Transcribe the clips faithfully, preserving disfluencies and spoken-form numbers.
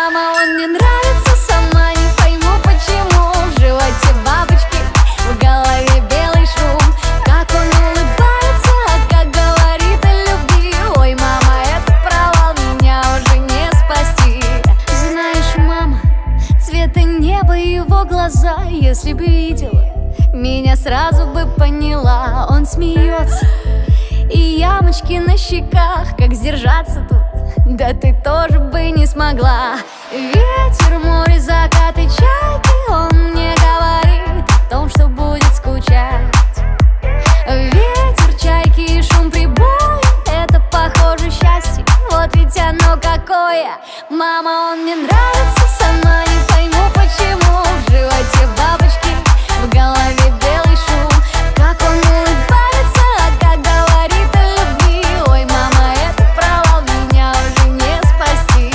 Мама, он мне нравится, сама не пойму почему. В животе бабочки, в голове белый шум. Как он улыбается, а как говорит о любви. Ой, мама, это провал, меня уже не спасти. Знаешь, мама, цвета неба и его глаза. Если бы видела, меня сразу бы поняла. Он смеется, и ямочки на щеках. Как сдержаться тут? Да ты тоже бы не смогла. Ветер, море, закаты, чайки. Он мне говорит о том, что будет скучать. Ветер, чайки и шум прибоя. Это похоже счастье, вот ведь оно какое. Мама, он мне нравится, сама не пойму почему. В животе бабочки, в голове белый шум. Как он улыбается, а как говорит о любви. Ой, мама, это провал, меня уже не спасти.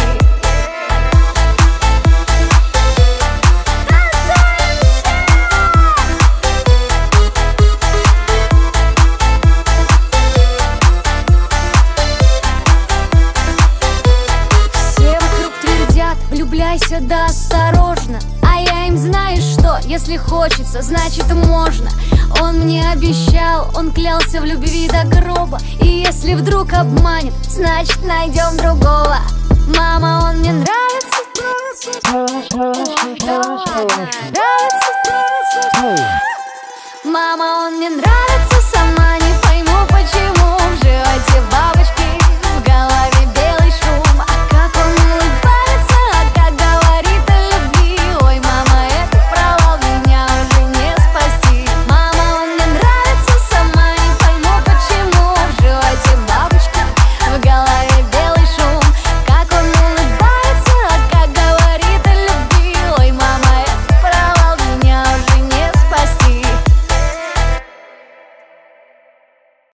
Все вокруг твердят: влюбляйся, да осторожно. А я им, знаешь что, если хочется, значит можно. Он мне обещал, он клялся в любви до гроба. И если вдруг обманет, значит найдем другого. Мама, он мне нравится, нравится. Мама, он мне нравится, сама